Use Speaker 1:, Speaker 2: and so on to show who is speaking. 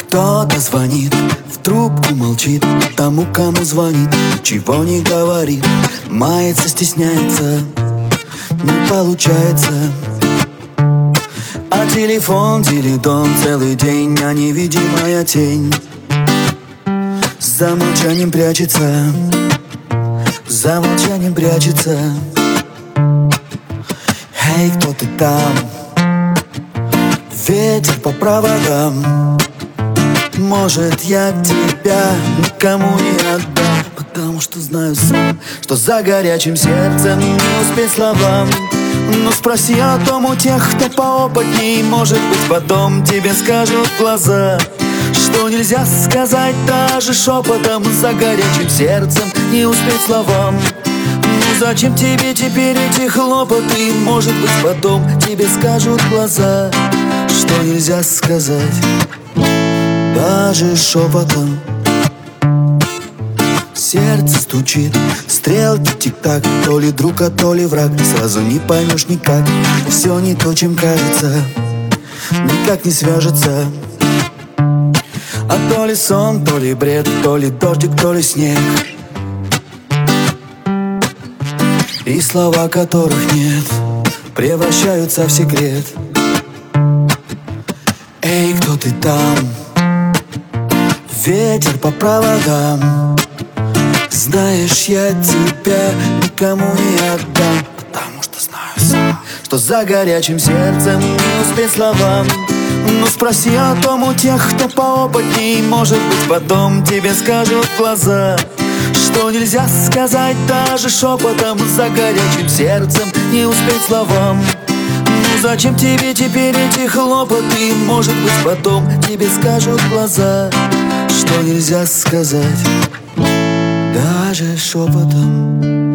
Speaker 1: Кто-то звонит, в трубку молчит, тому, кому звонит, чего не говорит, мается, стесняется, не получается. А телефон, теледом целый день, а невидимая тень за молчанием прячется, за молчанием прячется. Эй, кто ты там? Ветер по проводам. Может, я тебя никому не отдам, потому что знаю сам, что за горячим сердцем не успеть словам. Но спроси о том у тех, кто поопытней, может быть, потом тебе скажут глаза, что нельзя сказать даже шепотом, за горячим сердцем не успеть словам. Ну зачем тебе теперь эти хлопоты, может быть, потом тебе скажут глаза, что нельзя сказать даже шепотом. Сердце стучит, стрелки тик-так, то ли друг, а то ли враг, сразу не поймешь никак. Все не то, чем кажется, никак не свяжется. А то ли сон, то ли бред, то ли дождик, то ли снег, и слова, которых нет, превращаются в секрет. Эй, кто ты там? Ветер по проводам. Знаешь, я тебя никому не отдам, потому что знаю сам, что за горячим сердцем не успеть словам. Но спроси о том у тех, кто поопытней, может быть, потом тебе скажут глаза, что нельзя сказать даже шепотом, за горячим сердцем не успеть словам. Ну зачем тебе теперь эти хлопоты, может быть, потом тебе скажут глаза, что нельзя сказать даже шепотом.